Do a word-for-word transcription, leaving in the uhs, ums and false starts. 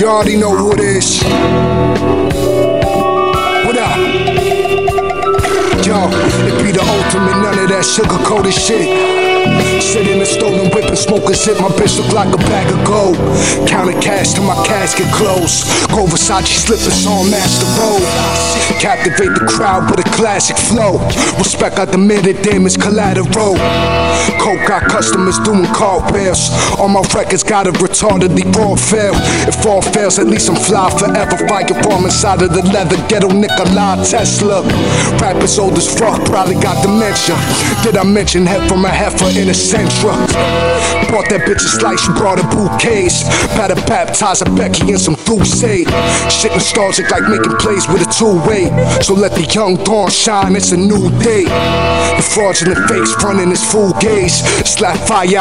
You already know who it is. What up? Yo, it be the ultimate, none of that sugar-coated shit. Sit in a stolen whip and smoke a sip. My bitch look like a bag of gold. Counting cash till my casket close. Gold Versace slippers on Master Road. Captivate the crowd with a classic flow. Respect, I demand it, damage collateral. Coke got customers doing cartwheels. All my records got a retardedly raw fail. If all fails, at least I'm fly forever. Firebomb inside of the leather. Ghetto Nikola Tesla. Rappers old as fuck, probably got dementia. Did I mention head from a heifer in a Sentra? Bought that bitch a slice, she brought her bouquets. Better baptize a Becky and some Douce. Shit nostalgic like making plays with a two-way. So let the young dawn shine, it's a new day. The fraudulent face running his full gaze. Slap fire